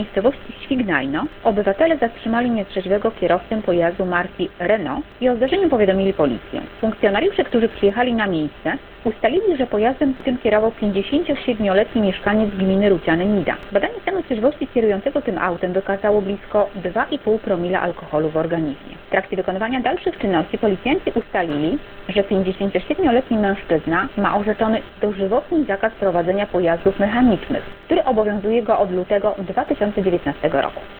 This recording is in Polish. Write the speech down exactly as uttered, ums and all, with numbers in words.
miejscowości Śwignajno obywatele zatrzymali nietrzeźwego kierowcę pojazdu marki Renault i o zdarzeniu powiadomili policję. Funkcjonariusze, którzy przyjechali na miejsce, ustalili, że pojazdem tym kierował pięćdziesięciosiedmioletni mieszkaniec gminy Ruciany-Nida. Badanie stanu trzeźwości kierującego tym autem wykazało blisko dwa i pół promila alkoholu w organizmie. W trakcie wykonywania dalszych czynności policjanci ustalili, że pięćdziesięciosiedmioletni mężczyzna ma orzeczony dożywotni zakaz prowadzenia pojazdów mechanicznych, który obowiązuje go od lutego dwa tysiące dziewiętnastego roku.